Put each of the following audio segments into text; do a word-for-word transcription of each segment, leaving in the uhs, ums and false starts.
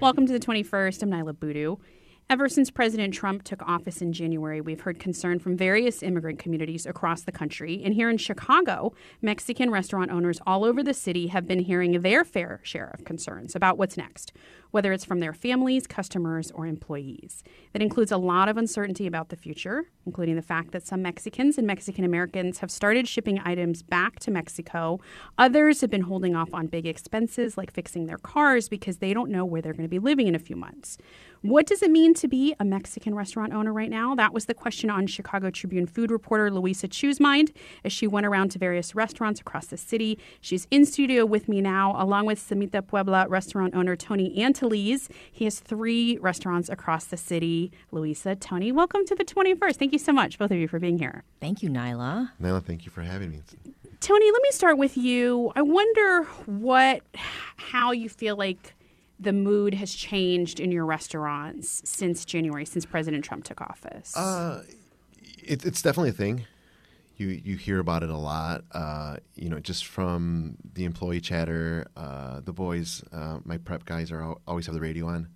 Welcome to the twenty-first. I'm Nyla Boodoo. Ever since President Trump took office in January, we've heard concern from various immigrant communities across the country. And here in Chicago, Mexican restaurant owners all over the city have been hearing their fair share of concerns about what's next, whether it's from their families, customers, or employees. That includes a lot of uncertainty about the future, including the fact that some Mexicans and Mexican Americans have started shipping items back to Mexico. Others have been holding off on big expenses like fixing their cars because they don't know where they're going to be living in a few months. What does it mean to be a Mexican restaurant owner right now? That was the question on Chicago Tribune food reporter Luisa Chu's mind as she went around to various restaurants across the city. She's in studio with me now, along with Semita Puebla restaurant owner Tony Anteliz. He has three restaurants across the city. Luisa, Tony, welcome to the twenty-first. Thank you so much, both of you, for being here. Thank you, Nyla. Nyla, thank you for having me. Tony, let me start with you. I wonder what, how you feel like the mood has changed in your restaurants since January, since President Trump took office. Uh, it, it's definitely a thing. You you hear about it a lot. Uh, you know, just from the employee chatter. Uh, the boys, uh, my prep guys, are al- always have the radio on,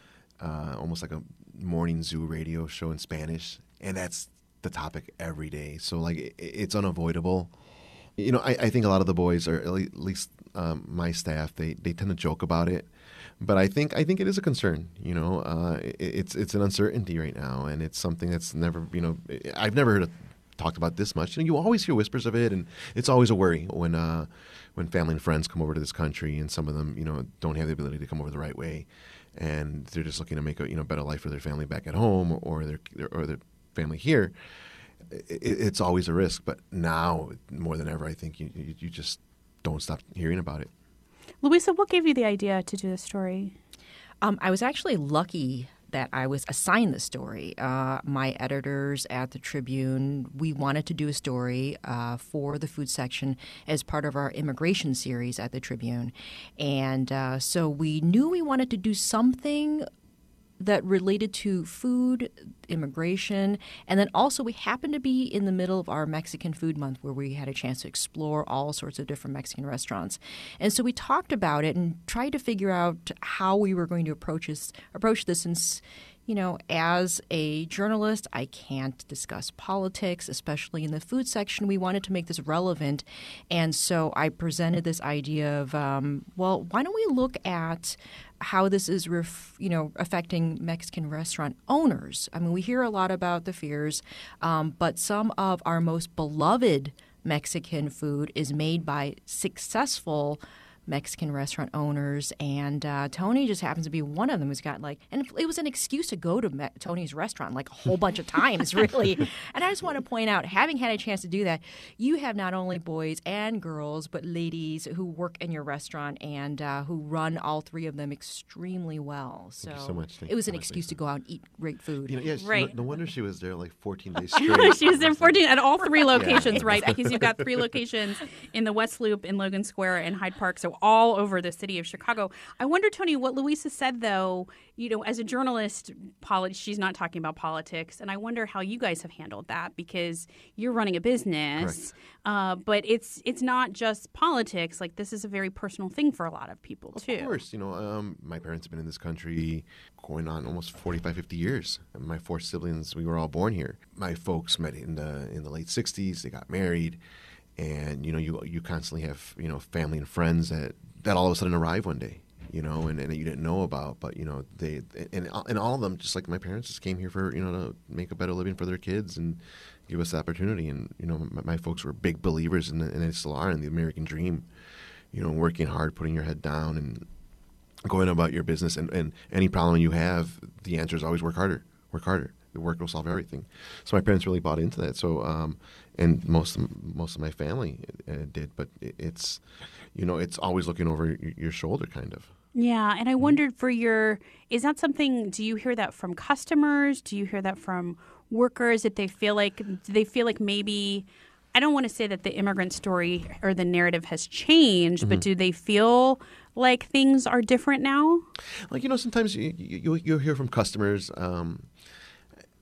uh, almost like a morning zoo radio show in Spanish, and that's the topic every day. So like, it, it's unavoidable. You know, I, I think a lot of the boys, or at least um, my staff, they, they tend to joke about it. But I think I think it is a concern. You know, uh, it, it's it's an uncertainty right now, and it's something that's never, you know, I've never heard it talked about this much. You know, you always hear whispers of it, and it's always a worry when uh, when family and friends come over to this country, and some of them, you know, don't have the ability to come over the right way, and they're just looking to make a you know better life for their family back at home or their or their family here. It, it's always a risk, but now more than ever, I think you you, you just don't stop hearing about it. Luisa, what gave you the idea to do this story? Um, I was actually lucky that I was assigned the story. Uh, my editors at the Tribune, we wanted to do a story uh, for the food section as part of our immigration series at the Tribune. And uh, so we knew we wanted to do something that related to food, immigration, and then also we happened to be in the middle of our Mexican Food Month where we had a chance to explore all sorts of different Mexican restaurants. And so we talked about it and tried to figure out how we were going to approach this, approach this since, you know, as a journalist, I can't discuss politics, especially in the food section. We wanted to make this relevant. And so I presented this idea of, um, well, why don't we look at how this is, ref, you know, affecting Mexican restaurant owners? I mean, we hear a lot about the fears, um, but some of our most beloved Mexican food is made by successful Mexican restaurant owners, and uh, Tony just happens to be one of them who's got like, and it was an excuse to go to Me- Tony's restaurant like a whole bunch of times, really. And I just want to point out, having had a chance to do that, you have not only boys and girls, but ladies who work in your restaurant and uh, who run all three of them extremely well. So, Thank you so much. Thank it was you an so much, excuse Lisa. to go out and eat great food. You know, yeah, Right. no, no wonder she was there like fourteen days straight. She was there fourteen at all three locations, Yeah. right? Because you've got three locations in the West Loop, in Logan Square, and Hyde Park, so all over the city of Chicago. I wonder, Tony, what Luisa said, though, you know, as a journalist, poli- she's not talking about politics, and I wonder how you guys have handled that because you're running a business, uh, but it's it's not just politics. Like, this is a very personal thing for a lot of people, too. Of course. You know, um, my parents have been in this country going on almost forty-five, fifty years. My four siblings, we were all born here. My folks met in the in the late sixties. They got married. And, you know, you you constantly have, you know, family and friends that, that all of a sudden arrive one day, you know, and, and you didn't know about. But, you know, they and, and all of them, just like my parents, just came here for, you know, to make a better living for their kids and give us the opportunity. And, you know, my, my folks were big believers in, the, and they still are in the American dream, you know, working hard, putting your head down and going about your business. And, and any problem you have, the answer is always work harder, work harder. The work will solve everything. So my parents really bought into that. So, um, and most of, most of my family uh, did. But it, it's, you know, it's always looking over your, your shoulder, kind of. Yeah, and I wondered for your, is that something, do you hear that from customers? Do you hear that from workers? If they feel like, do they feel like maybe, I don't want to say that the immigrant story or the narrative has changed, mm-hmm. but do they feel like things are different now? Like, you know, sometimes you, you, you'll hear from customers, um,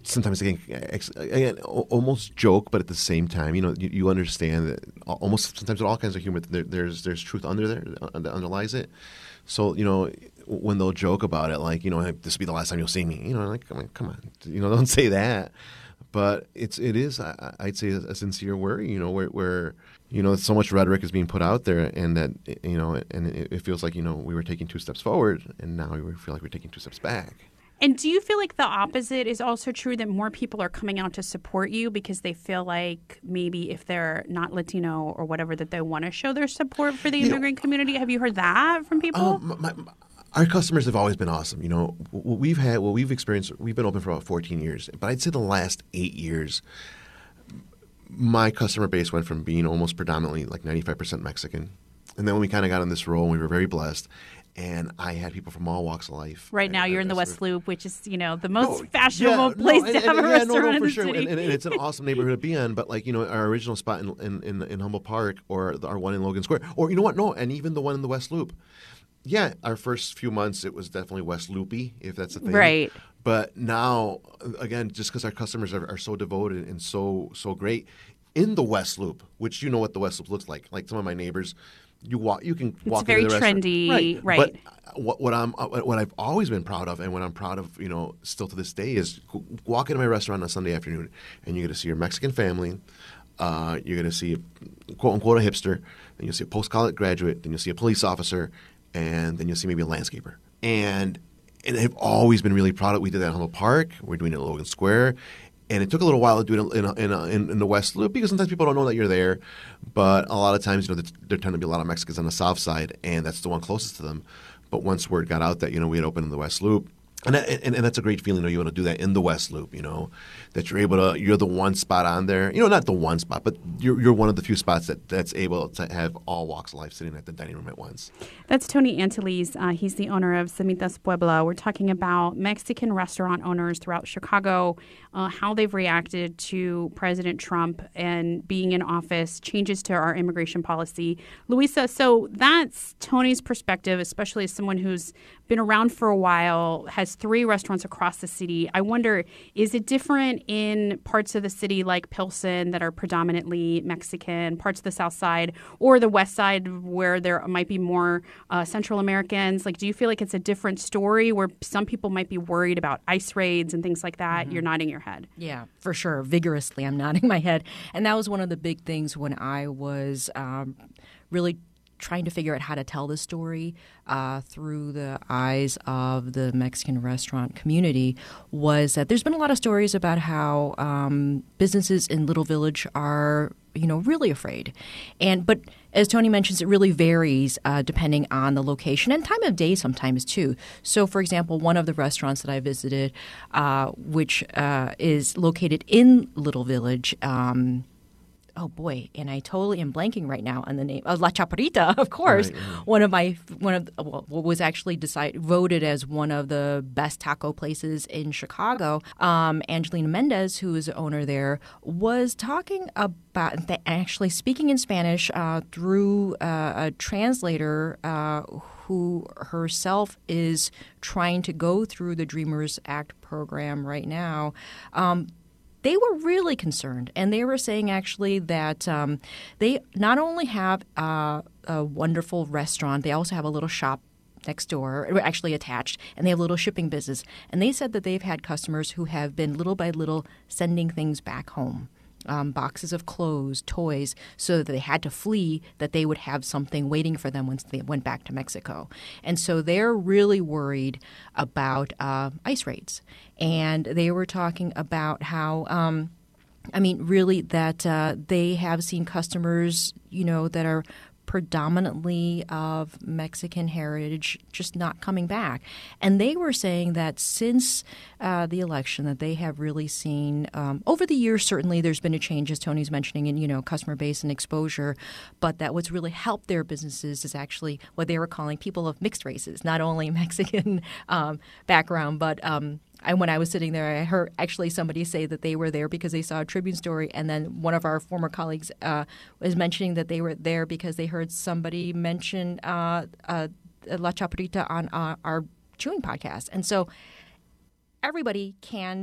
sometimes again, ex- again, al- almost joke, but at the same time, you know, you, you understand that al- almost sometimes with all kinds of humor, there, there's there's truth under there uh, that underlies it. So, you know, when they'll joke about it, like, you know, hey, this will be the last time you'll see me, you know, like, I mean, come on, you know, don't say that. But it's it is I, I'd say a, a sincere worry, you know, where where you know so much rhetoric is being put out there, and that you know, and it, it feels like you know we were taking two steps forward, and now we feel like we're taking two steps back. And do you feel like the opposite is also true, that more people are coming out to support you because they feel like maybe if they're not Latino or whatever, that they want to show their support for the immigrant you know, community? Have you heard that from people? Um, my, my, our customers have always been awesome. You know, what we've had, what we've experienced, we've been open for about fourteen years. But I'd say the last eight years, my customer base went from being almost predominantly like ninety-five percent Mexican. And then when we kind of got on this role, we were very blessed. And I had people from all walks of life. Right now, and, you're in the West West Loop, which is, you know, the most no, fashionable yeah, place no, to and, have and, a yeah, restaurant no, no, in for the sure. city. And, and, and it's an awesome neighborhood to be in. But like, you know, our original spot in in, in, in Humboldt Park, or the, our one in Logan Square, or you know what? No, and even the one in the West Loop. Yeah, our first few months, it was definitely West Loopy, if that's a thing. Right. But now, again, just because our customers are, are so devoted and so so great, in the West Loop, which you know what the West Loop looks like. Like some of my neighbors, you walk, you can walk it's very into the restaurant. trendy, right? right. But what, what I'm, what I've always been proud of, and what I'm proud of, you know, still to this day, is walk into my restaurant on a Sunday afternoon, and you get to see your Mexican family. Uh, you're going to see, quote unquote, a hipster. Then you'll see a post college graduate. Then you'll see a police officer, and then you'll see maybe a landscaper. And and I've always been really proud of it. We did that in Humboldt Park. We're doing it at Logan Square. And it took a little while to do it in, in, in, in the West Loop because sometimes people don't know that you're there. But a lot of times, you know, there tend to be a lot of Mexicans on the South Side, and that's the one closest to them. But once word got out that, you know, we had opened in the West Loop, and, that, and and that's a great feeling, you know, you want to do that in the West Loop, you know, that you're able to, you're the one spot on there. You know, not the one spot, but you're you're one of the few spots that, that's able to have all walks of life sitting at the dining room at once. That's Tony Antilles. Uh, he's the owner of Semitas Puebla. We're talking about Mexican restaurant owners throughout Chicago, uh, how they've reacted to President Trump and being in office, changes to our immigration policy. Luisa, so that's Tony's perspective, especially as someone who's been around for a while, has three restaurants across the city. I wonder, is it different in parts of the city like Pilsen that are predominantly Mexican, parts of the South Side, or the West Side where there might be more uh, Central Americans? Like, do you feel like it's a different story where some people might be worried about ICE raids and things like that? Mm-hmm. You're nodding your head. Yeah, for sure. Vigorously, I'm nodding my head. And that was one of the big things when I was um, really trying to figure out how to tell the story uh, through the eyes of the Mexican restaurant community, was that there's been a lot of stories about how um, businesses in Little Village are, you know, really afraid. And but as Tony mentions, it really varies uh, depending on the location and time of day sometimes too. So, for example, one of the restaurants that I visited, uh, which uh, is located in Little Village, um, oh boy, and I totally am blanking right now on the name. Uh, La Chaparrita, of course. Right, yeah. One of my one of well, what was actually decided voted as one of the best taco places in Chicago. Um, Angelina Mendez, who is the owner there, was talking about actually speaking in Spanish uh, through uh, a translator uh, who herself is trying to go through the Dreamers Act program right now. Um, They were really concerned, and they were saying actually that um, they not only have uh, a wonderful restaurant, they also have a little shop next door, actually attached, and they have a little shipping business. And they said that they've had customers who have been little by little sending things back home. Um, boxes of clothes, toys, so that they had to flee, that they would have something waiting for them once they went back to Mexico. And so they're really worried about uh, ICE raids. And they were talking about how, um, I mean, really that uh, they have seen customers, you know, that are predominantly of Mexican heritage just not coming back. And they were saying that since uh, the election that they have really seen um, over the years, certainly there's been a change, as Tony's mentioning, in, you know, customer base and exposure, but that what's really helped their businesses is actually what they were calling people of mixed races, not only Mexican um, background, but um, And when I was sitting there, I heard actually somebody say that they were there because they saw a Tribune story. And then one of our former colleagues uh, was mentioning that they were there because they heard somebody mention uh, uh, La Chaparrita on uh, our Chewing podcast. And so everybody can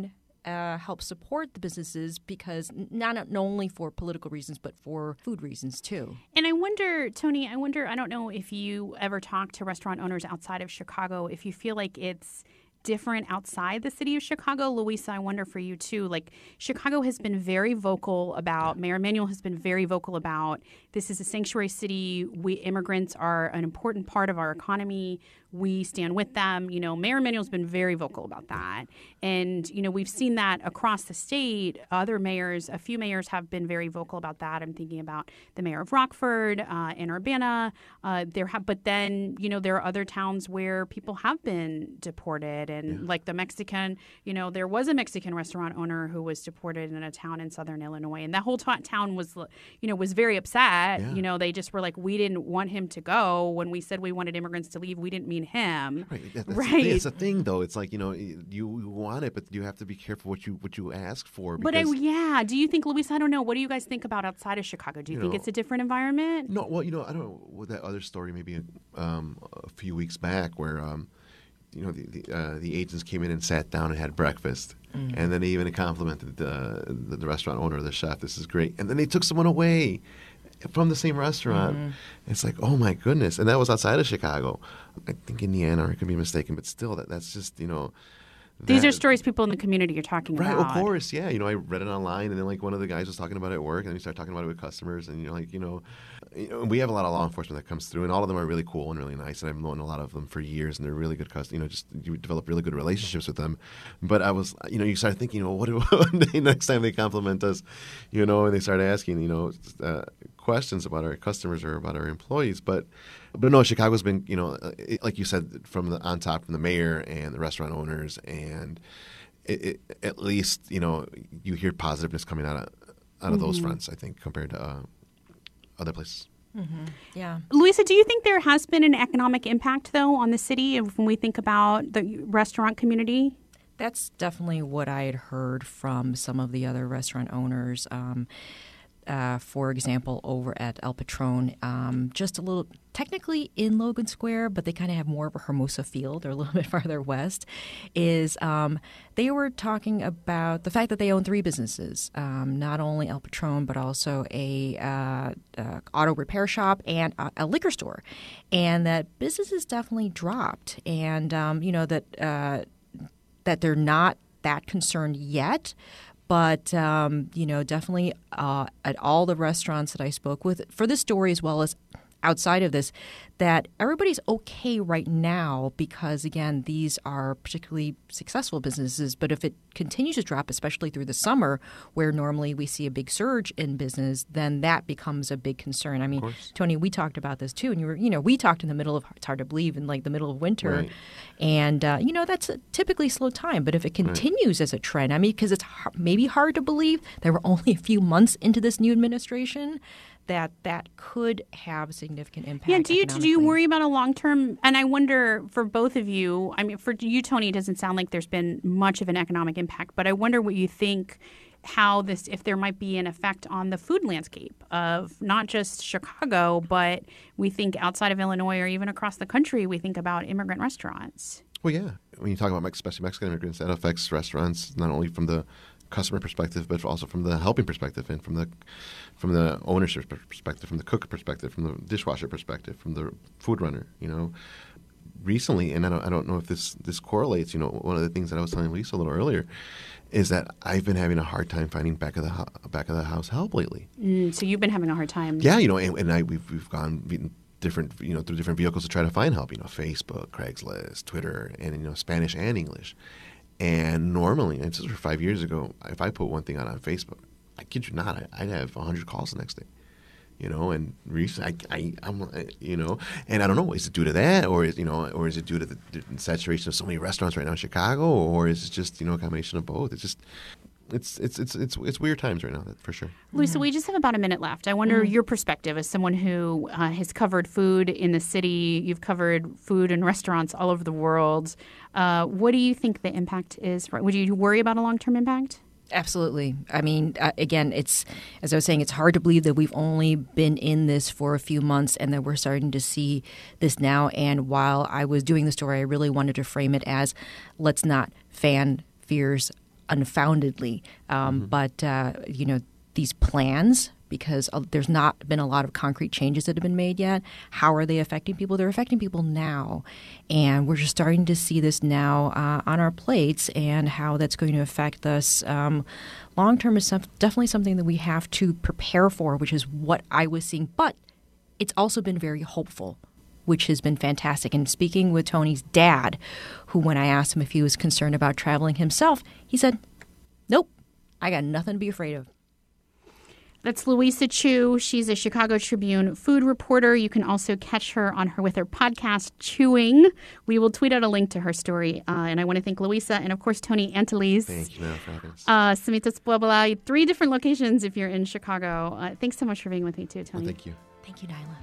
uh, help support the businesses because not, not only for political reasons, but for food reasons too. And I wonder, Tony, I wonder, I don't know if you ever talk to restaurant owners outside of Chicago, if you feel like it's different outside the city of Chicago. Louisa, I wonder for you too. Like, Chicago has been very vocal about, Mayor Emanuel has been very vocal about, this is a sanctuary city. We immigrants are an important part of our economy. We stand with them. You know, Mayor Emanuel's been very vocal about that. And, you know, we've seen that across the state. Other mayors, a few mayors have been very vocal about that. I'm thinking about the mayor of Rockford uh, and Urbana. Uh, there have, but then, you know, there are other towns where people have been deported. And yeah. like the Mexican, you know, there was a Mexican restaurant owner who was deported in a town in southern Illinois. And that whole t- town was, you know, was very upset. Yeah. You know, they just were like, we didn't want him to go. When we said we wanted immigrants to leave, we didn't mean him. Right. That's right. The thing. It's a thing, though. It's like, you know, you want it, but you have to be careful what you what you ask for. But I, yeah, do you think, Louisa, I don't know, what do you guys think about outside of Chicago? Do you, you think know, it's a different environment? No, well, you know, I don't know, with that other story maybe um, a few weeks back where, um, you know, the the, uh, the agents came in and sat down and had breakfast. Mm-hmm. And then they even complimented the, the, the restaurant owner, the chef. This is great. And then they took someone away from the same restaurant. Mm-hmm. It's like, oh my goodness. And that was outside of Chicago. I think Indiana, or I could be mistaken, but still, that that's just, you know. That, These are stories people in the community are talking right, about. Right, of course, yeah. You know, I read it online, and then like one of the guys was talking about it at work, and then we started talking about it with customers, and you know, like you know, you know, we have a lot of law enforcement that comes through, and all of them are really cool and really nice, and I've known a lot of them for years, and they're really good customers. You know, just you develop really good relationships with them. But I was, you know, you start thinking, you know, what do next time they compliment us, you know, and they start asking, you know, uh, questions about our customers or about our employees, but. But no, Chicago's been, you know, it, like you said, from the on top, from the mayor and the restaurant owners, and it, it, at least, you know, you hear positiveness coming out of out of mm-hmm. those fronts, I think, compared to uh, other places. Mm-hmm. Yeah. Louisa, do you think there has been an economic impact, though, on the city when we think about the restaurant community? That's definitely what I had heard from some of the other restaurant owners. Um, Uh, for example, over at El Patron, um, just a little, technically in Logan Square, but they kind of have more of a Hermosa feel. They're a little bit farther west. Is um, they were talking about the fact that they own three businesses, um, not only El Patron, but also a uh, uh, auto repair shop and a, a liquor store, and that businesses definitely dropped, and um, you know that uh, that they're not that concerned yet. But, um, you know, definitely uh, at all the restaurants that I spoke with for this story as well as outside of this, that everybody's okay right now because, again, these are particularly successful businesses. But if it continues to drop, especially through the summer where normally we see a big surge in business, then that becomes a big concern. I mean, Tony, we talked about this too. And, you were, you know, we talked in the middle of, it's hard to believe, in like the middle of winter. Right. And, uh, you know, that's a typically slow time. But if it continues right. as a trend, I mean, because it's hard, maybe hard to believe there were only a few months into this new administration, that that could have a significant impact. Yeah, do you do you worry about a long term? And I wonder for both of you. I mean, for you, Tony, it doesn't sound like there's been much of an economic impact, but I wonder what you think. How this, if there might be an effect on the food landscape of not just Chicago, but we think outside of Illinois or even across the country, we think about immigrant restaurants. Well, yeah, when you talk about especially Mexican immigrants, that affects restaurants not only from the customer perspective, but also from the helping perspective and from the from the ownership perspective, from the cook perspective, from the dishwasher perspective, from the food runner. You know, recently, and I don't I don't know if this this correlates. You know, one of the things that I was telling Lisa a little earlier is that I've been having a hard time finding back of the ho- back of the house help lately. Mm, so you've been having a hard time. Yeah, you know, and, and I we've we've gone different you know through different vehicles to try to find help. You know, Facebook, Craigslist, Twitter, and you know Spanish and English. And normally, and this was five years ago, if I put one thing out on Facebook, I kid you not, I'd have one hundred calls the next day. You know, and recently, I, I, I'm, you know, and I don't know, is it due to that, or is you know, or is it due to the, the saturation of so many restaurants right now in Chicago, or is it just you know a combination of both? It's just, it's it's it's it's it's weird times right now, for sure. Louisa, we just have about a minute left. I wonder mm-hmm. your perspective as someone who uh, has covered food in the city. You've covered food and restaurants all over the world. Uh, what do you think the impact is? For, would you worry about a long-term impact? Absolutely. I mean, uh, again, it's as I was saying, it's hard to believe that we've only been in this for a few months and that we're starting to see this now. And while I was doing the story, I really wanted to frame it as let's not fan fears unfoundedly. Um, mm-hmm. But, uh, you know, these plans, because there's not been a lot of concrete changes that have been made yet. How are they affecting people? They're affecting people now. And we're just starting to see this now uh, on our plates, and how that's going to affect us um, long term is some, definitely something that we have to prepare for, which is what I was seeing. But it's also been very hopeful, which has been fantastic. And speaking with Tony's dad, who when I asked him if he was concerned about traveling himself, he said, nope, I got nothing to be afraid of. That's Louisa Chu. She's a Chicago Tribune food reporter. You can also catch her on her with her podcast, Chewing. We will tweet out a link to her story. Uh, and I want to thank Louisa and, of course, Tony Antolese. Thank you, Mel, for having us. Uh, Samitas Bwabala, three different locations if you're in Chicago. Uh, thanks so much for being with me, too, Tony. Well, thank you. Thank you, Nyla.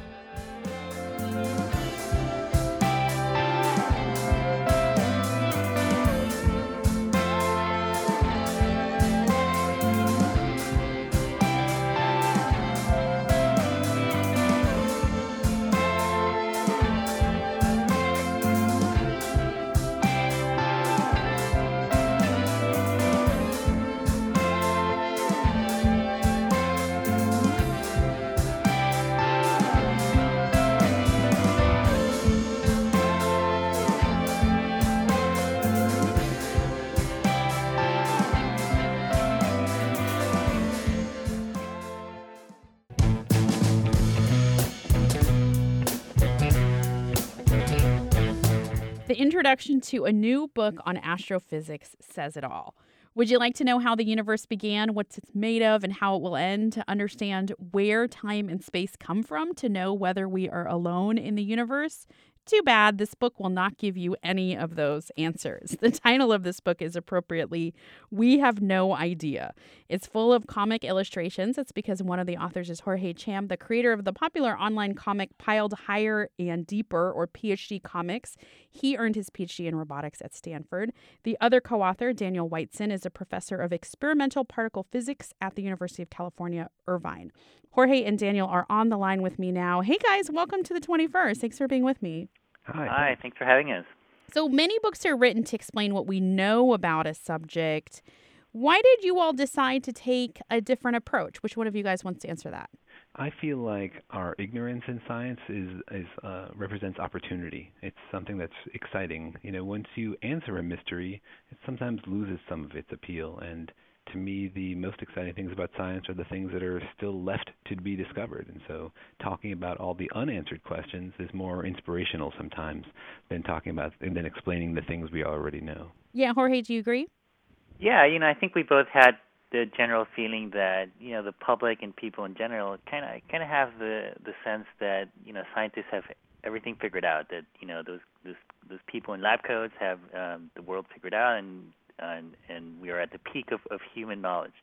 The introduction to a new book on astrophysics says it all. Would you like to know how the universe began, what it's made of, and how it will end? To understand where time and space come from? To know whether we are alone in the universe? Too bad, this book will not give you any of those answers. The title of this book is appropriately, We Have No Idea. It's full of comic illustrations. That's because one of the authors is Jorge Cham, the creator of the popular online comic Piled Higher and Deeper, or P H D Comics. He earned his P H D in robotics at Stanford. The other co-author, Daniel Whiteson, is a professor of experimental particle physics at the University of California, Irvine. Jorge and Daniel are on the line with me now. Hey guys, welcome to the twenty-first. Thanks for being with me. Hi. Hi, thanks for having us. So many books are written to explain what we know about a subject. Why did you all decide to take a different approach? Which one of you guys wants to answer that? I feel like our ignorance in science is, is uh, represents opportunity. It's something that's exciting. You know, once you answer a mystery, it sometimes loses some of its appeal. And to me, the most exciting things about science are the things that are still left to be discovered. And so talking about all the unanswered questions is more inspirational sometimes than talking about and then explaining the things we already know. Yeah, Jorge, do you agree? Yeah, you know, I think we both had the general feeling that, you know, the public and people in general kind of kind of have the the sense that, you know, scientists have everything figured out, that, you know, those those, those people in lab coats have um, the world figured out, and And, and we are at the peak of, of human knowledge.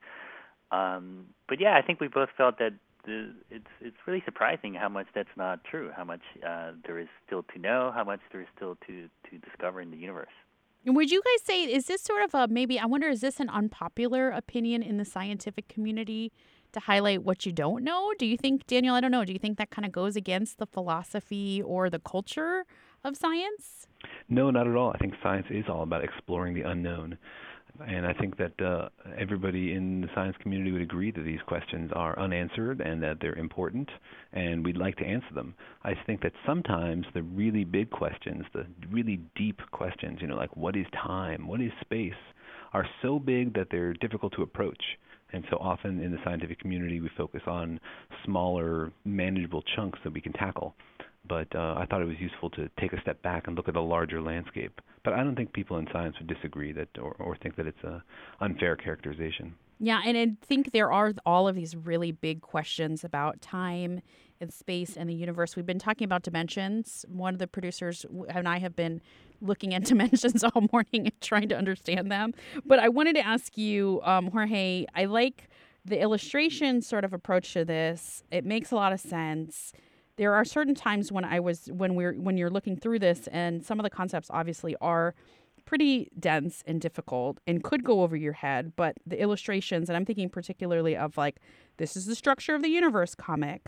Um, but yeah, I think we both felt that the, it's it's really surprising how much that's not true, how much uh, there is still to know, how much there is still to, to discover in the universe. And would you guys say, is this sort of a, maybe, I wonder, is this an unpopular opinion in the scientific community to highlight what you don't know? Do you think, Daniel, I don't know, do you think that kind of goes against the philosophy or the culture of science? No, not at all. I think science is all about exploring the unknown. And I think that uh, everybody in the science community would agree that these questions are unanswered and that they're important, and we'd like to answer them. I think that sometimes the really big questions, the really deep questions, you know, like what is time, what is space, are so big that they're difficult to approach. And so often in the scientific community we focus on smaller, manageable chunks that we can tackle. But uh, I thought it was useful to take a step back and look at a larger landscape. But I don't think people in science would disagree that or, or think that it's an unfair characterization. Yeah, and I think there are all of these really big questions about time and space and the universe. We've been talking about dimensions. One of the producers and I have been looking at dimensions all morning and trying to understand them. But I wanted to ask you, um, Jorge, I like the illustration sort of approach to this. It makes a lot of sense. There are certain times when I was when we're when you're looking through this, and some of the concepts obviously are pretty dense and difficult and could go over your head, but the illustrations, and I'm thinking particularly of like, this is the structure of the universe comic.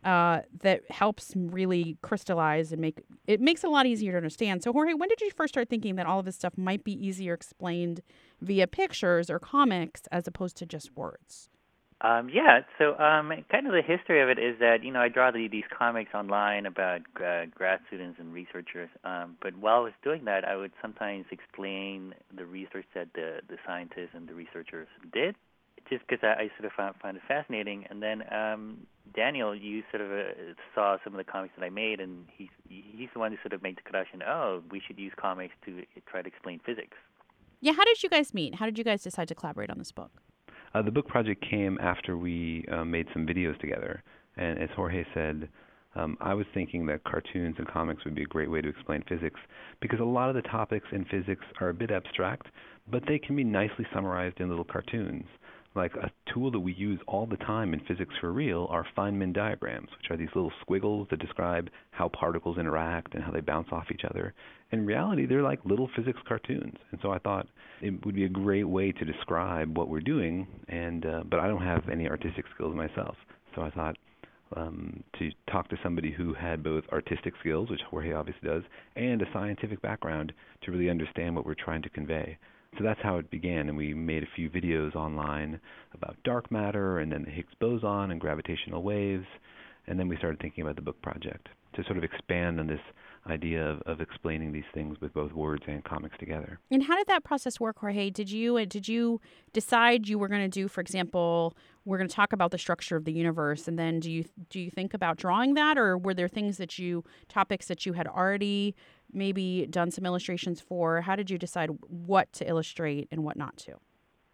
uh, that helps really crystallize and make it makes it a lot easier to understand. So, Jorge, when did you first start thinking that all of this stuff might be easier explained via pictures or comics as opposed to just words? Um, yeah, so um, kind of the history of it is that, you know, I draw the, these comics online about uh, grad students and researchers, um, but while I was doing that, I would sometimes explain the research that the, the scientists and the researchers did, just because I, I sort of found, found it fascinating. And then um, Daniel, you sort of uh, saw some of the comics that I made, and he, he's the one who sort of made the connection, oh, we should use comics to try to explain physics. Yeah, how did you guys meet? How did you guys decide to collaborate on this book? Uh, the book project came after we uh, made some videos together. And as Jorge said, um, I was thinking that cartoons and comics would be a great way to explain physics because a lot of the topics in physics are a bit abstract, but they can be nicely summarized in little cartoons. Like a tool that we use all the time in physics for real are Feynman diagrams, which are these little squiggles that describe how particles interact and how they bounce off each other. In reality, they're like little physics cartoons. And so I thought it would be a great way to describe what we're doing, and uh, but I don't have any artistic skills myself. So I thought um, to talk to somebody who had both artistic skills, which Jorge obviously does, and a scientific background to really understand what we're trying to convey. So that's how it began, and we made a few videos online about dark matter and then the Higgs boson and gravitational waves, and then we started thinking about the book project to sort of expand on this idea of, of explaining these things with both words and comics together. And how did that process work, Jorge? Did you did you decide you were going to do, for example, we're going to talk about the structure of the universe, and then do you do you think about drawing that, or were there things that you topics that you had already maybe done some illustrations for? How did you decide what to illustrate and what not to?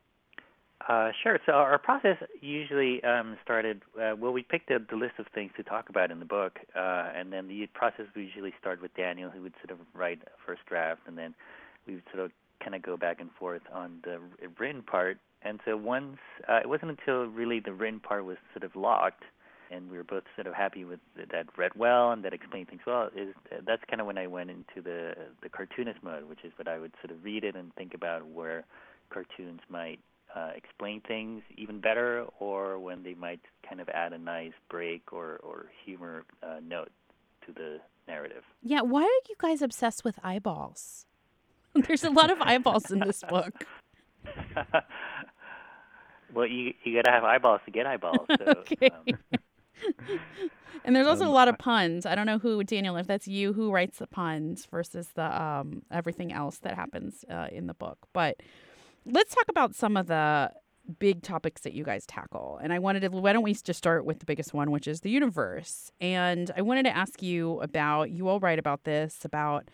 Uh, sure. So our process usually um, started, uh, well, we picked the, the list of things to talk about in the book, uh, and then the process would usually start with Daniel, who would sort of write a first draft, and then we would sort of kind of go back and forth on the written part. And so once, uh, it wasn't until really the written part was sort of locked, and we were both sort of happy with that read well and that explained things well, is that's kind of when I went into the the cartoonist mode, which is what I would sort of read it and think about where cartoons might uh, explain things even better, or when they might kind of add a nice break or, or humor uh, note to the narrative. Yeah, why are you guys obsessed with eyeballs? There's a lot of eyeballs in this book. Well, you you got to have eyeballs to get eyeballs. So, okay. Um, And there's also Um, a lot of puns. I don't know who, Daniel, if that's you, who writes the puns versus the um, everything else that happens uh, in the book. But let's talk about some of the big topics that you guys tackle. And I wanted to, why don't we just start with the biggest one, which is the universe. And I wanted to ask you about, you all write about this, about,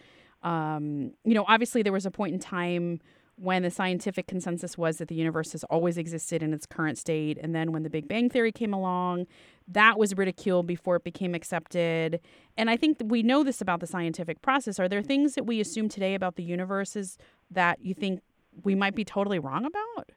um, you know, obviously there was a point in time when the scientific consensus was that the universe has always existed in its current state. And then when the Big Bang Theory came along, that was ridiculed before it became accepted. And I think that we know this about the scientific process. Are there things that we assume today about the universe is that you think we might be totally wrong about?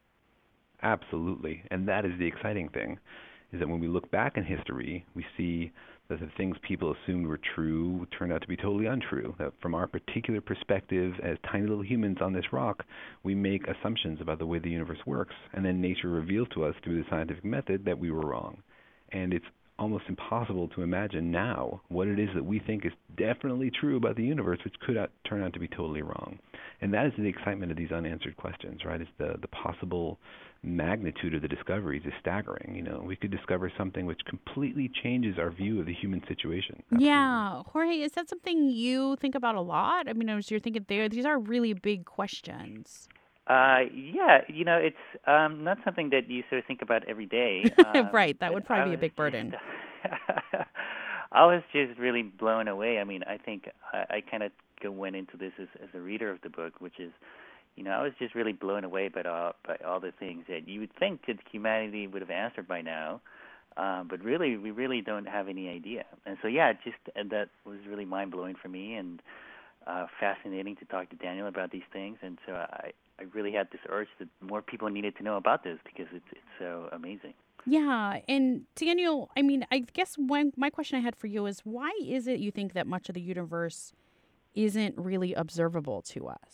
Absolutely. And that is the exciting thing, is that when we look back in history, we see that the things people assumed were true turned out to be totally untrue. That from our particular perspective as tiny little humans on this rock, we make assumptions about the way the universe works, and then nature reveals to us through the scientific method that we were wrong. And it's almost impossible to imagine now what it is that we think is definitely true about the universe, which could out, turn out to be totally wrong. And that is the excitement of these unanswered questions, right? It's the, the possible magnitude of the discoveries is staggering. You know, we could discover something which completely changes our view of the human situation. Absolutely. Yeah. Jorge, is that something you think about a lot? I mean, as you're thinking there, these are really big questions. Uh, yeah, you know, it's um, not something that you sort of think about every day. Um, right, that would probably I be a was big burden. Just, I was just really blown away. I mean, I think I, I kind of went into this as, as a reader of the book, which is, you know, I was just really blown away by all, by all the things that you would think that humanity would have answered by now. Um, but really, we really don't have any idea. And so, yeah, just and that was really mind-blowing for me, and uh, fascinating to talk to Daniel about these things. And so I, I really had this urge that more people needed to know about this because it's it's so amazing. Yeah. And Daniel, I mean, I guess one, my question I had for you is, why is it you think that much of the universe isn't really observable to us?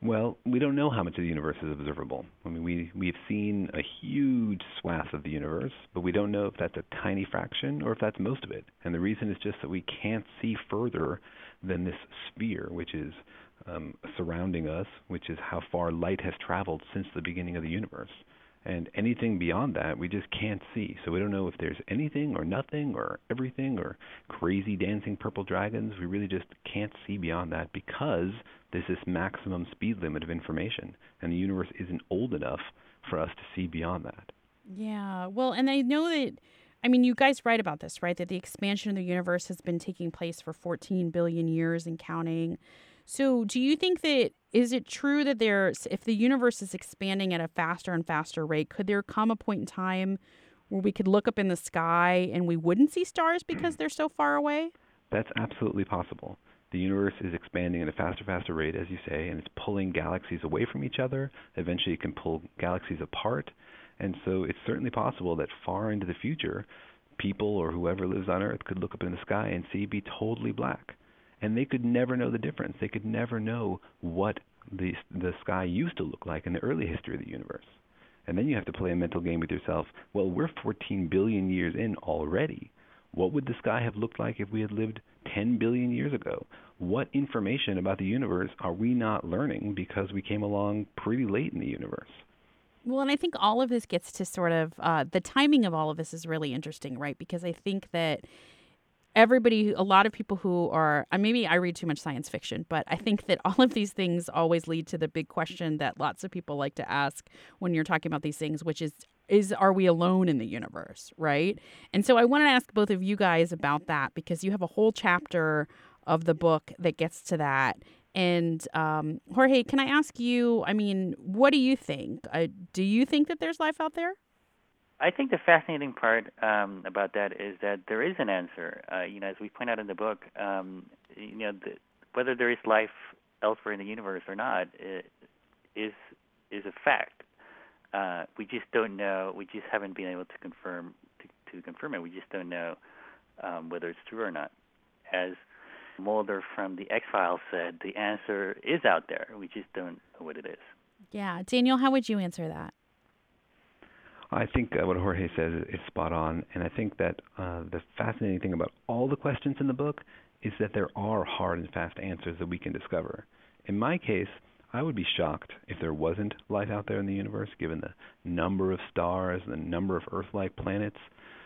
Well, we don't know how much of the universe is observable. I mean, we, we've seen a huge swath of the universe, but we don't know if that's a tiny fraction or if that's most of it. And the reason is just that we can't see further than this sphere, which is um, surrounding us, which is how far light has traveled since the beginning of the universe. And anything beyond that, we just can't see. So we don't know if there's anything or nothing or everything or crazy dancing purple dragons. We really just can't see beyond that because there's this maximum speed limit of information. And the universe isn't old enough for us to see beyond that. Yeah. Well, and I know that, I mean, you guys write about this, right? That the expansion of the universe has been taking place for fourteen billion years and counting. So do you think that, is it true that there's, if the universe is expanding at a faster and faster rate, could there come a point in time where we could look up in the sky and we wouldn't see stars because they're so far away? That's absolutely possible. The universe is expanding at a faster, faster rate, as you say, and it's pulling galaxies away from each other. Eventually it can pull galaxies apart. And so it's certainly possible that far into the future, people or whoever lives on Earth could look up in the sky and see it be totally black. And they could never know the difference. They could never know what the the sky used to look like in the early history of the universe. And then you have to play a mental game with yourself. Well, we're fourteen billion years in already. What would the sky have looked like if we had lived ten billion years ago? What information about the universe are we not learning because we came along pretty late in the universe? Well, and I think all of this gets to sort of, uh, the timing of all of this is really interesting, right? Because I think that everybody, a lot of people who are, uh, maybe I read too much science fiction, but I think that all of these things always lead to the big question that lots of people like to ask when you're talking about these things, which is, is are we alone in the universe, right? And so I want to ask both of you guys about that because you have a whole chapter of the book that gets to that. And um, Jorge, can I ask you, I mean, what do you think? Uh, do you think that there's life out there? I think the fascinating part um, about that is that there is an answer. Uh, you know, as we point out in the book, um, you know, the, whether there is life elsewhere in the universe or not is is a fact. Uh, we just don't know. We just haven't been able to confirm to, to confirm it. We just don't know um, whether it's true or not. As Mulder from the X-Files said, the answer is out there. We just don't know what it is. Yeah, Daniel, how would you answer that? I think uh, what Jorge says is spot on, and I think that uh, the fascinating thing about all the questions in the book is that there are hard and fast answers that we can discover. In my case, I would be shocked if there wasn't life out there in the universe, given the number of stars and the number of Earth-like planets.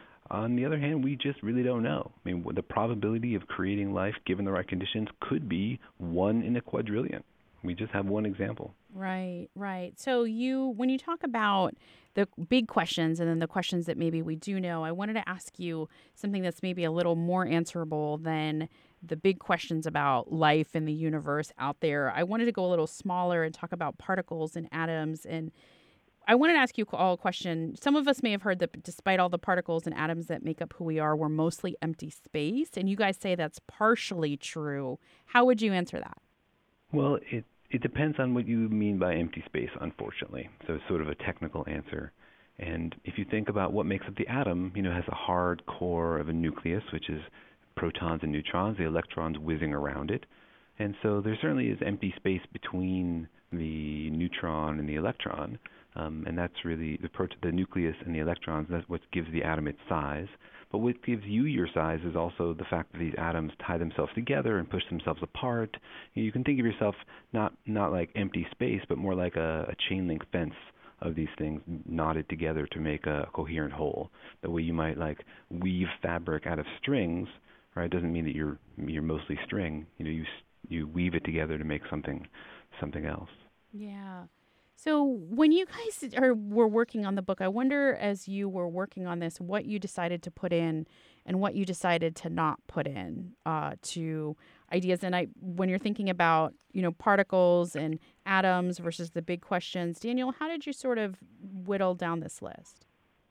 On the other hand, we just really don't know. I mean, the probability of creating life, given the right conditions, could be one in a quadrillion. We just have one example. Right, right. So you, when you talk about the big questions and then the questions that maybe we do know, I wanted to ask you something that's maybe a little more answerable than the big questions about life in the universe out there. I wanted to go a little smaller and talk about particles and atoms. And I wanted to ask you all a question. Some of us may have heard that despite all the particles and atoms that make up who we are, we're mostly empty space. And you guys say that's partially true. How would you answer that? Well, it it depends on what you mean by empty space, unfortunately. So it's sort of a technical answer. And if you think about what makes up the atom, you know, it has a hard core of a nucleus, which is protons and neutrons, the electrons whizzing around it. And so there certainly is empty space between the neutron and the electron. Um, and that's really the, prot- the nucleus and the electrons. That's what gives the atom its size. But what gives you your size is also the fact that these atoms tie themselves together and push themselves apart. You can think of yourself not not like empty space, but more like a, a chain link fence of these things knotted together to make a coherent whole. The way you might like weave fabric out of strings, right? Doesn't mean that you're you're mostly string. You know, you you weave it together to make something something else. Yeah. So when you guys are were working on the book, I wonder, as you were working on this, what you decided to put in and what you decided to not put in uh, to ideas. And I, when you're thinking about, you know, particles and atoms versus the big questions, Daniel, how did you sort of whittle down this list?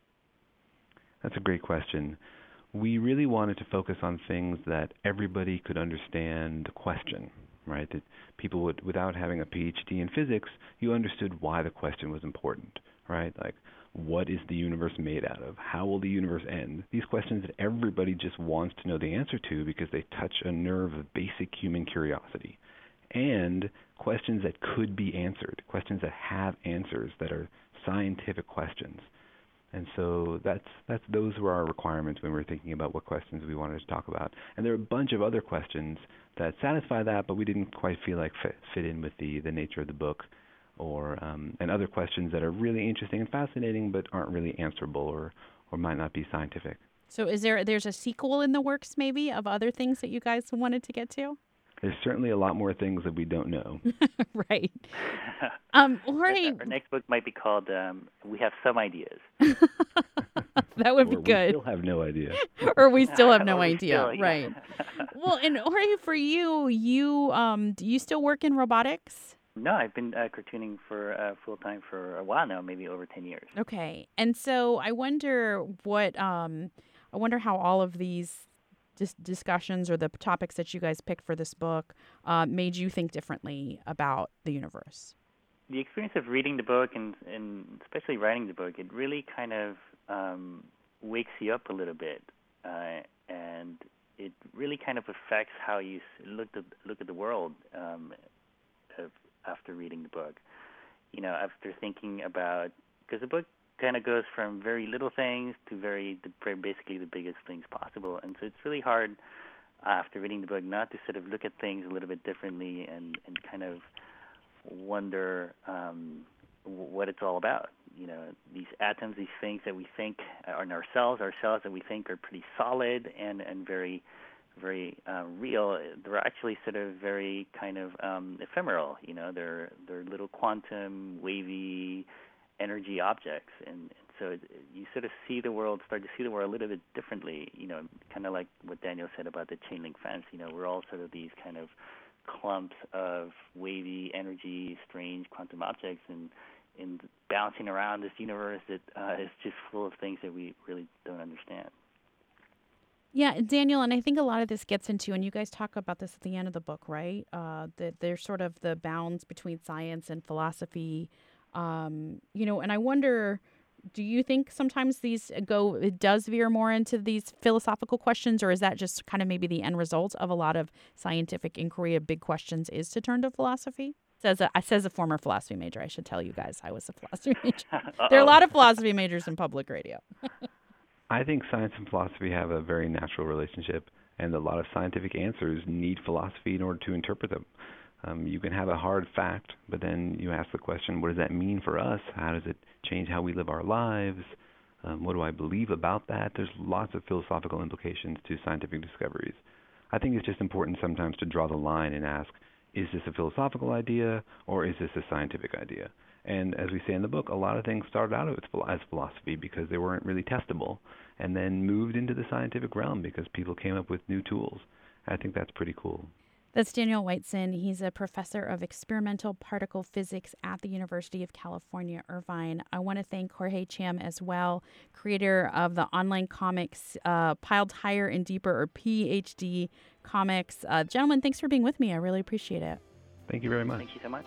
That's a great question. We really wanted to focus on things that everybody could understand the question. Right, that people would, without having a P H D in physics, you understood why the question was important, right? Like, what is the universe made out of? How will the universe end? These questions that everybody just wants to know the answer to because they touch a nerve of basic human curiosity. and questions that could be answered, questions that have answers, that are scientific questions. And so that's that's those were our requirements when we were thinking about what questions we wanted to talk about. And there are a bunch of other questions that satisfy that, but we didn't quite feel like fit, fit in with the, the nature of the book, or um, and other questions that are really interesting and fascinating but aren't really answerable or, or might not be scientific. So is there there's a sequel in the works maybe of other things that you guys wanted to get to? There's certainly a lot more things that we don't know. Right. Um, Jorge, Our next book might be called um, We Have Some Ideas. That would or be good. We still have no idea. Or we still have no Or we idea. still, yeah. Right. Well, and Jorge, for you, you um, do you still work in robotics? No, I've been uh, cartooning for uh, full time for a while now, maybe over ten years. Okay. And so I wonder what um, I wonder how all of these dis- discussions or the topics that you guys picked for this book uh, made you think differently about the universe. The experience of reading the book and, and especially writing the book, it really kind of um, wakes you up a little bit, uh, and it really kind of affects how you s- look at look at the world um, of, after reading the book. You know, after thinking about, because the book kind of goes from very little things to very the, basically the biggest things possible, and so it's really hard after reading the book not to sort of look at things a little bit differently and, and kind of wonder um, what it's all about. You know, these atoms, these things that we think are in ourselves, ourselves that we think are pretty solid and, and very, very uh, real, they're actually sort of very kind of um, ephemeral. You know, they're they're little quantum, wavy energy objects, and, and so it, you sort of see the world, start to see the world a little bit differently. You know, kind of like what Daniel said about the chain link fence. You know, we're all sort of these kind of clumps of wavy energy, strange quantum objects, and and bouncing around this universe that uh, is just full of things that we really don't understand. Yeah, Daniel, and I think a lot of this gets into, and you guys talk about this at the end of the book, right? Uh, that there's sort of the bounds between science and philosophy, um, you know. And I wonder, do you think sometimes these go, it does veer more into these philosophical questions, or is that just kind of maybe the end result of a lot of scientific inquiry of big questions is to turn to philosophy? Says a, says a former philosophy major. I should tell you guys I was a philosophy major. There are a lot of philosophy majors in public radio. I think science and philosophy have a very natural relationship, and a lot of scientific answers need philosophy in order to interpret them. Um, you can have a hard fact, but then you ask the question, what does that mean for us? How does it change how we live our lives? Um, what do I believe about that? There's lots of philosophical implications to scientific discoveries. I think it's just important sometimes to draw the line and ask, is this a philosophical idea or is this a scientific idea? And as we say in the book, a lot of things started out as philosophy because they weren't really testable, and then moved into the scientific realm because people came up with new tools. I think that's pretty cool. That's Daniel Whiteson. He's a professor of experimental particle physics at the University of California, Irvine. I want to thank Jorge Cham as well, creator of the online comics uh, Piled Higher and Deeper, or P H D Comics. Uh, gentlemen, thanks for being with me. I really appreciate it. Thank you very much. Thank you so much.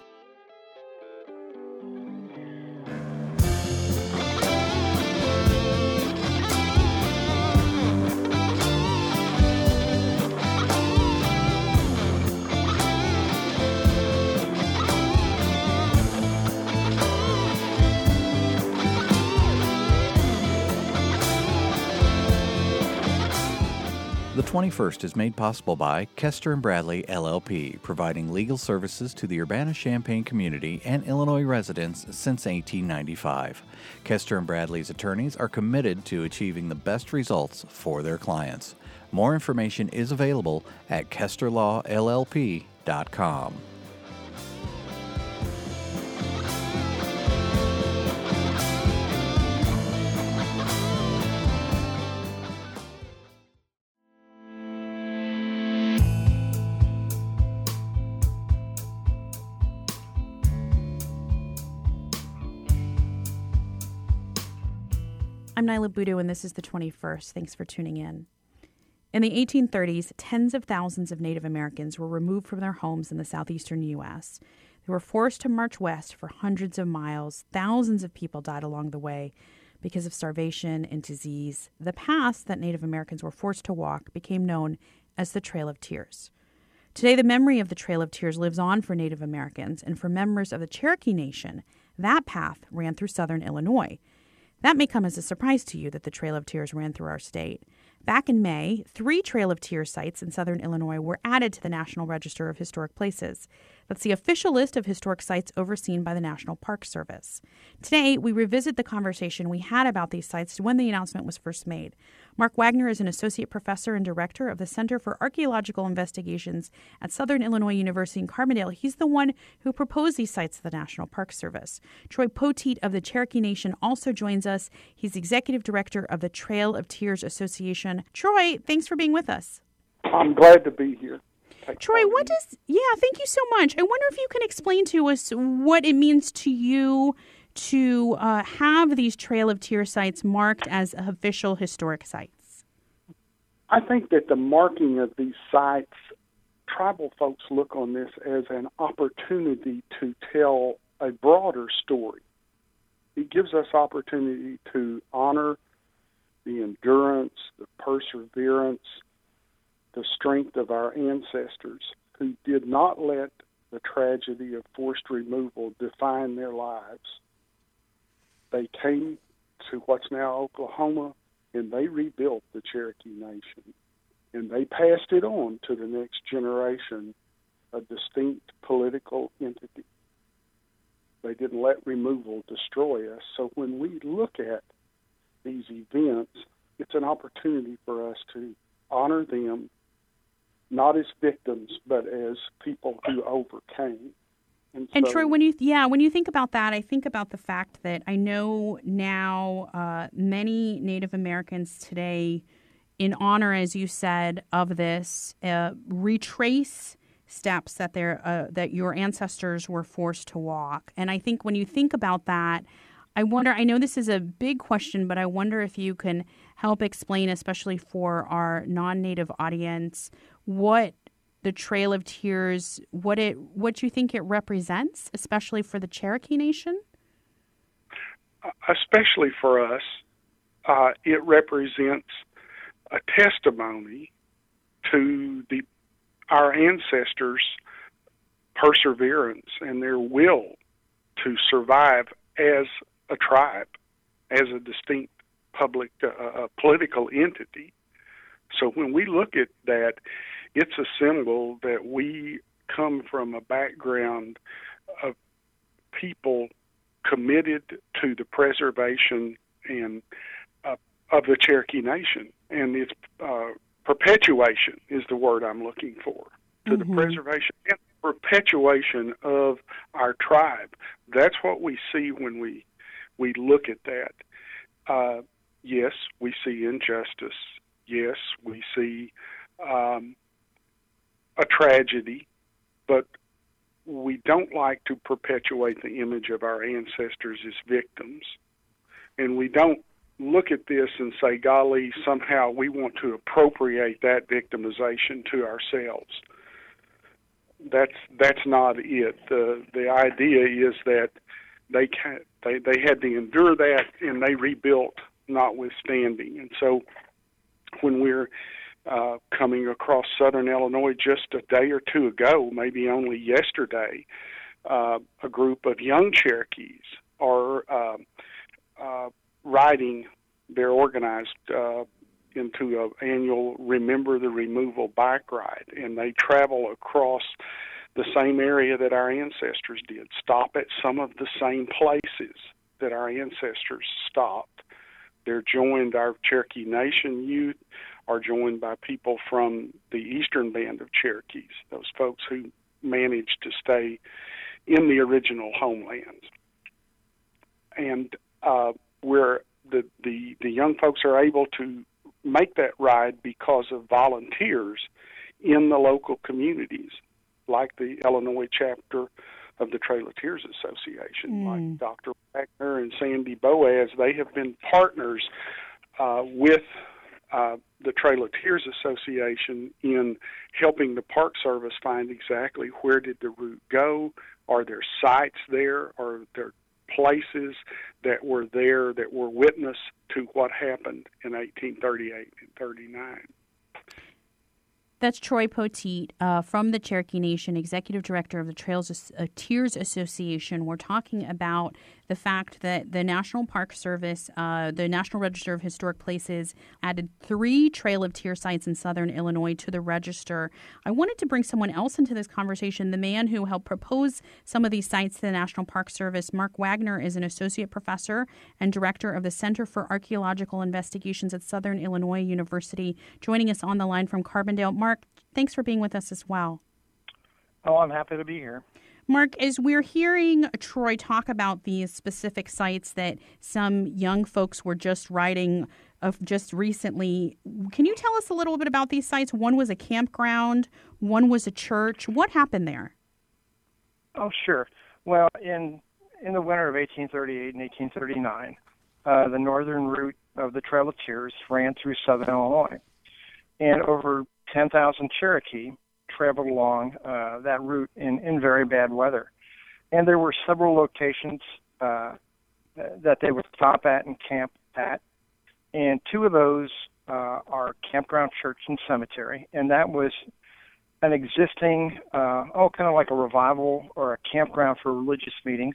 The twenty-first is made possible by Kester and Bradley, L L P, providing legal services to the Urbana-Champaign community and Illinois residents since eighteen ninety-five. Kester and Bradley's attorneys are committed to achieving the best results for their clients. More information is available at kester law l l p dot com. I'm Nyla Boodoo, and this is the twenty-first. Thanks for tuning in. In the eighteen thirties, tens of thousands of Native Americans were removed from their homes in the southeastern U S. They were forced to march west for hundreds of miles. Thousands of people died along the way because of starvation and disease. The path that Native Americans were forced to walk became known as the Trail of Tears. Today, the memory of the Trail of Tears lives on for Native Americans, and for members of the Cherokee Nation, that path ran through southern Illinois. That may come as a surprise to you that the Trail of Tears ran through our state. Back in May, three Trail of Tears sites in southern Illinois were added to the National Register of Historic Places. That's the official list of historic sites overseen by the National Park Service. Today, we revisit the conversation we had about these sites when the announcement was first made. Mark Wagner is an associate professor and director of the Center for Archaeological Investigations at Southern Illinois University in Carbondale. He's the one who proposed these sites to the National Park Service. Troy Poteet of the Cherokee Nation also joins us. He's executive director of the Trail of Tears Association. Troy, thanks for being with us. I'm glad to be here. Troy, what does, yeah, thank you so much. I wonder if you can explain to us what it means to you to uh, have these Trail of Tears sites marked as official historic sites. I think that the marking of these sites, tribal folks look on this as an opportunity to tell a broader story. It gives us opportunity to honor the endurance, the perseverance, the strength of our ancestors who did not let the tragedy of forced removal define their lives. They came to what's now Oklahoma, and they rebuilt the Cherokee Nation. And they passed it on to the next generation, a distinct political entity. They didn't let removal destroy us. So when we look at these events, it's an opportunity for us to honor them, not as victims, but as people who overcame. And, and so, Troy, when you yeah, when you think about that, I think about the fact that I know now uh, many Native Americans today, in honor, as you said, of this, uh, retrace steps that their uh, that your ancestors were forced to walk. And I think when you think about that, I wonder, I know this is a big question, but I wonder if you can help explain, especially for our non-Native audience, what the Trail of Tears, what it, what you think it represents, especially for the Cherokee Nation? Especially for us, uh, it represents a testimony to the our ancestors' perseverance and their will to survive as a tribe, as a distinct public uh, political entity. So when we look at that, it's a symbol that we come from a background of people committed to the preservation and uh, of the Cherokee Nation, and its uh, perpetuation is the word I'm looking for, to mm-hmm. the preservation and perpetuation of our tribe. That's what we see when we we look at that. Uh, yes, we see injustice. Yes, we see um, a tragedy, but we don't like to perpetuate the image of our ancestors as victims. And we don't look at this and say, golly, somehow we want to appropriate that victimization to ourselves. That's that's not it. The the idea is that they can, they they had to endure that, and they rebuilt notwithstanding. And so when we're uh, coming across southern Illinois just a day or two ago, maybe only yesterday, uh, a group of young Cherokees are uh, uh, riding, they're organized uh, into an annual Remember the Removal bike ride, and they travel across the same area that our ancestors did, stop at some of the same places that our ancestors stopped. They're joined, our Cherokee Nation youth are joined by people from the Eastern Band of Cherokees, those folks who managed to stay in the original homelands. And uh, where the, the, the young folks are able to make that ride because of volunteers in the local communities, like the Illinois chapter of the Trail of Tears Association, mm. like Doctor Wagner and Sandy Boaz. They have been partners uh, with uh, the Trail of Tears Association in helping the Park Service find exactly where did the route go. Are there sites there? Are there places that were there that were witness to what happened in eighteen thirty-eight and thirty-nine? That's Troy Poteet uh, from the Cherokee Nation, Executive Director of the Trails uh, Tiers Association. We're talking about the fact that the National Park Service, uh, the National Register of Historic Places, added three Trail of Tears sites in southern Illinois to the register. I wanted to bring someone else into this conversation, the man who helped propose some of these sites to the National Park Service. Mark Wagner is an associate professor and director of the Center for Archaeological Investigations at Southern Illinois University, joining us on the line from Carbondale. Mark, thanks for being with us as well. Oh, I'm happy to be here. Mark, as we're hearing Troy talk about these specific sites that some young folks were just writing of just recently, can you tell us a little bit about these sites? One was a campground, one was a church. What happened there? Oh, sure. Well, in in the winter of eighteen thirty-eight and eighteen thirty-nine, uh, the northern route of the Trail of Tears ran through southern Illinois, and over ten thousand Cherokee traveled along uh, that route in, in very bad weather. And there were several locations uh, that they would stop at and camp at. And two of those uh, are Campground Church and Cemetery. And that was an existing, uh, oh, kind of like a revival or a campground for religious meetings.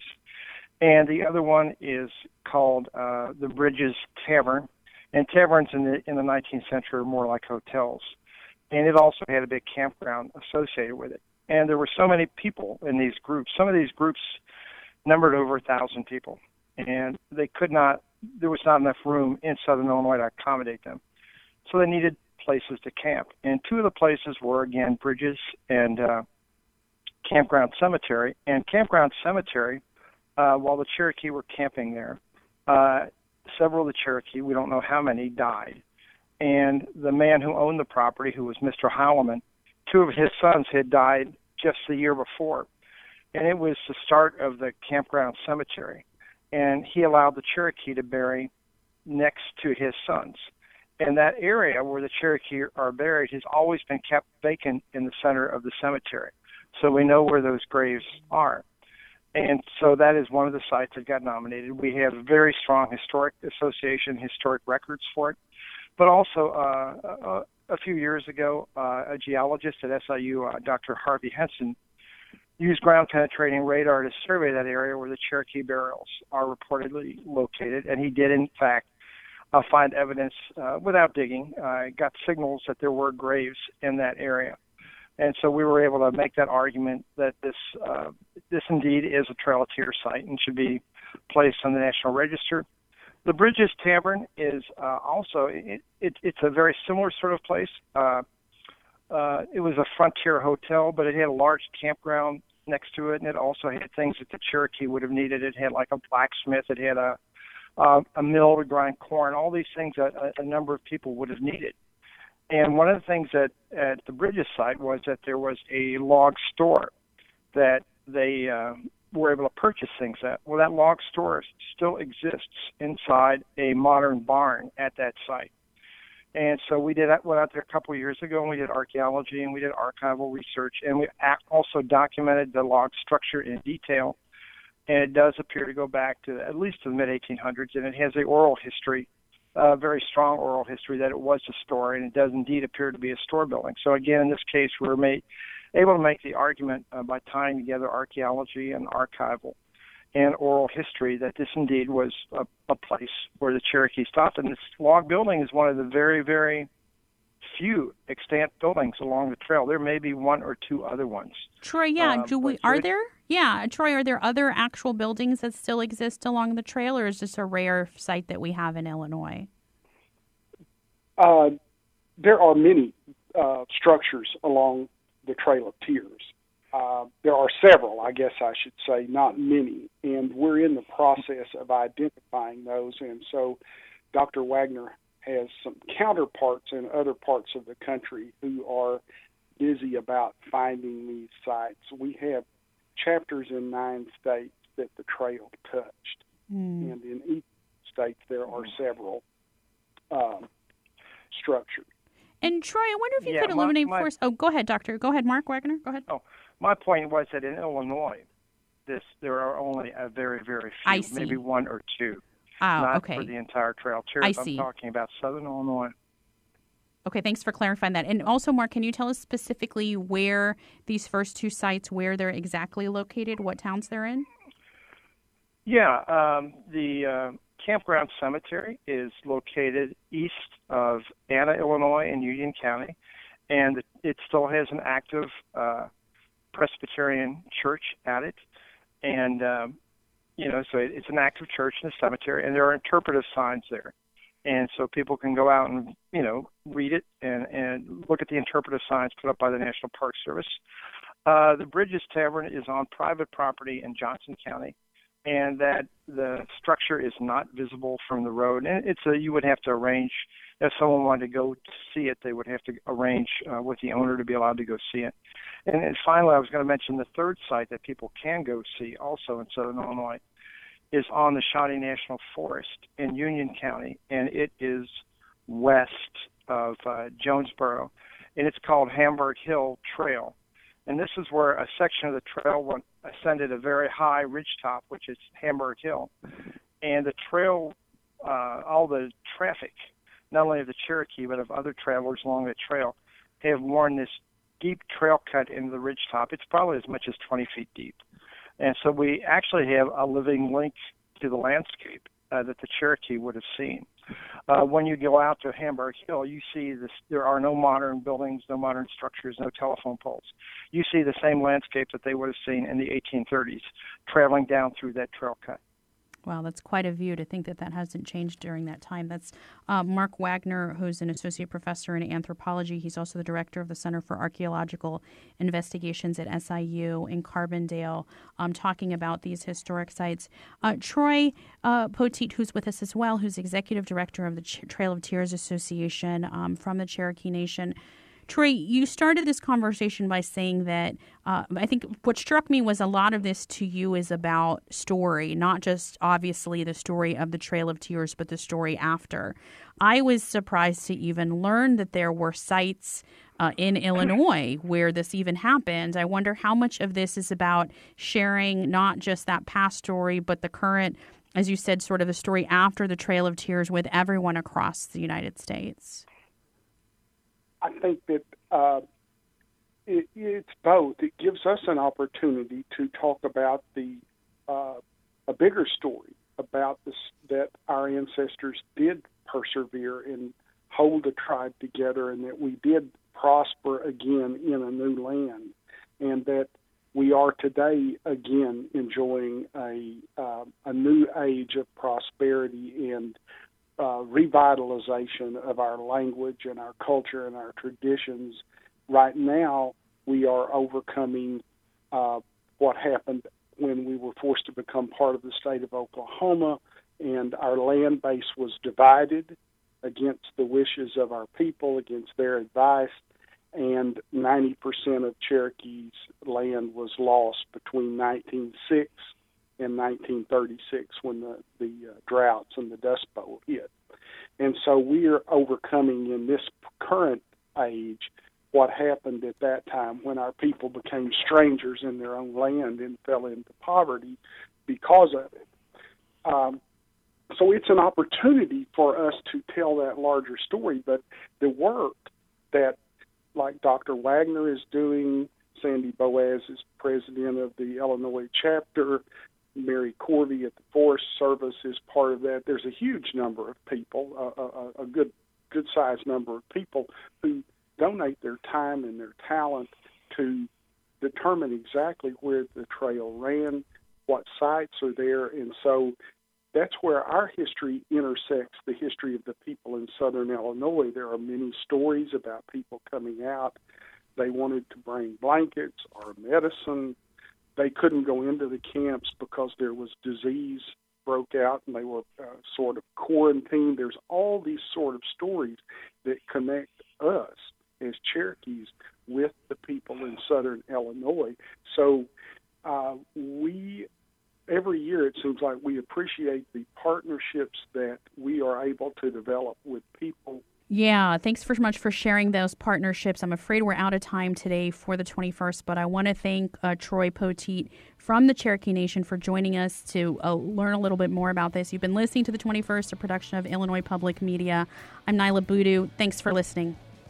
And the other one is called uh, the Bridges Tavern. And taverns in the, in the nineteenth century are more like hotels. And it also had a big campground associated with it. And there were so many people in these groups. Some of these groups numbered over a thousand people. And they could not, there was not enough room in southern Illinois to accommodate them. So they needed places to camp. And two of the places were, again, Bridges and uh, Campground Cemetery. And Campground Cemetery, uh, while the Cherokee were camping there, uh, several of the Cherokee, we don't know how many, died. And the man who owned the property, who was Mister Holloman, two of his sons had died just the year before. And it was the start of the Campground Cemetery. And he allowed the Cherokee to bury next to his sons. And that area where the Cherokee are buried has always been kept vacant in the center of the cemetery. So we know where those graves are. And so that is one of the sites that got nominated. We have a very strong historic association, historic records for it. But also, uh, a, a few years ago, uh, a geologist at S I U, uh, Doctor Harvey Henson, used ground-penetrating radar to survey that area where the Cherokee burials are reportedly located. And he did, in fact, uh, find evidence uh, without digging, uh, got signals that there were graves in that area. And so we were able to make that argument that this uh, this indeed is a Trail of Tears site and should be placed on the National Register. The Bridges Tavern is uh, also, it, it, it's a very similar sort of place. Uh, uh, it was a frontier hotel, but it had a large campground next to it, and it also had things that the Cherokee would have needed. It had like a blacksmith. It had a uh, a mill to grind corn, all these things that a, a number of people would have needed. And one of the things that at the Bridges site was that there was a log store that they uh, were able to purchase things at. Well, that log store still exists inside a modern barn at that site. And so we did went out there a couple of years ago, and we did archaeology, and we did archival research, and we also documented the log structure in detail. And it does appear to go back to at least to the mid eighteen hundreds, and it has a oral history, a very strong oral history that it was a store, and it does indeed appear to be a store building. So again, in this case, we were made, able to make the argument uh, by tying together archaeology and archival and oral history that this indeed was a, a place where the Cherokee stopped. And this log building is one of the very, very few extant buildings along the trail. There may be one or two other ones. Troy, yeah, um, do we, are there? Yeah, Troy, are there other actual buildings that still exist along the trail, or is this a rare site that we have in Illinois? Uh, there are many uh, structures along the Trail of Tears. Uh, there are several, I guess I should say, not many, and we're in the process of identifying those. And so Doctor Wagner has some counterparts in other parts of the country who are busy about finding these sites. We have chapters in nine states that the trail touched, mm. and in each state there are several um, structures. And Troy, I wonder if you yeah, could illuminate my, for us. Oh, go ahead, Doctor. Go ahead, Mark Wagner. Go ahead. Oh, my point was that in Illinois, this there are only a very, very few, I see. maybe one or two. Oh, not okay. for the entire trail. I I'm see. talking about southern Illinois. Okay, thanks for clarifying that. And also, Mark, can you tell us specifically where these first two sites, where they're exactly located, what towns they're in? Yeah, um, the uh, Campground Cemetery is located east of Anna, Illinois, in Union County, and it still has an active uh, Presbyterian church at it. And, um, you know, so it's an active church in the cemetery, and there are interpretive signs there. And so people can go out and, you know, read it and, and look at the interpretive signs put up by the National Park Service. Uh, the Bridges Tavern is on private property in Johnson County, and that the structure is not visible from the road. And it's a, you would have to arrange, if someone wanted to go to see it, they would have to arrange uh, with the owner to be allowed to go see it. And, and finally, I was going to mention the third site that people can go see also in Southern Illinois is on the Shawnee National Forest in Union County, and it is west of uh, Jonesboro, and it's called Hamburg Hill Trail. And this is where a section of the trail went, ascended a very high ridgetop, which is Hamburg Hill. And the trail, uh, all the traffic, not only of the Cherokee, but of other travelers along the trail, have worn this deep trail cut into the ridgetop. It's probably as much as twenty feet deep. And so we actually have a living link to the landscape uh, that the Cherokee would have seen. Uh, when you go out to Hamburg Hill, you see this, there are no modern buildings, no modern structures, no telephone poles. You see the same landscape that they would have seen in the eighteen thirties, traveling down through that trail cut. Wow, that's quite a view to think that that hasn't changed during that time. That's uh, Mark Wagner, who's an associate professor in anthropology. He's also the director of the Center for Archaeological Investigations at S I U in Carbondale, um, talking about these historic sites. Uh, Troy uh, Poteet, who's with us as well, who's executive director of the Ch- Trail of Tears Association um, from the Cherokee Nation. Troy, you started this conversation by saying that uh, I think what struck me was a lot of this to you is about story, not just obviously the story of the Trail of Tears, but the story after. I was surprised to even learn that there were sites uh, in Illinois where this even happened. I wonder how much of this is about sharing not just that past story, but the current, as you said, sort of the story after the Trail of Tears with everyone across the United States. I think that uh, it, it's both. It gives us an opportunity to talk about the uh, a bigger story about this, that our ancestors did persevere and hold a tribe together, and that we did prosper again in a new land, and that we are today again enjoying a uh, a new age of prosperity and Uh, revitalization of our language and our culture and our traditions. Right now, we are overcoming uh, what happened when we were forced to become part of the state of Oklahoma, and our land base was divided against the wishes of our people, against their advice, and ninety percent of Cherokee's land was lost between nineteen oh six in nineteen thirty-six when the, the uh, droughts and the Dust Bowl hit. And so we are overcoming in this current age what happened at that time when our people became strangers in their own land and fell into poverty because of it. Um, so it's an opportunity for us to tell that larger story, but the work that, like Doctor Wagner is doing, Sandy Boaz is president of the Illinois chapter, Mary Corvey at the Forest Service is part of that. There's a huge number of people, a, a, a good good sized number of people who donate their time and their talent to determine exactly where the trail ran, what sites are there, and so that's where our history intersects the history of the people in southern Illinois. There are many stories about people coming out. They wanted to bring blankets or medicine. They couldn't go into the camps because there was disease broke out and they were uh, sort of quarantined. There's all these sort of stories that connect us as Cherokees with the people in southern Illinois. So uh, we, every year it seems like we appreciate the partnerships that we are able to develop with people. Yeah, thanks so much for sharing those partnerships. I'm afraid we're out of time today for the twenty-first, but I want to thank uh, Troy Poteet from the Cherokee Nation for joining us to uh, learn a little bit more about this. You've been listening to the twenty-first, a production of Illinois Public Media. I'm Nyla Boodoo. Thanks for listening.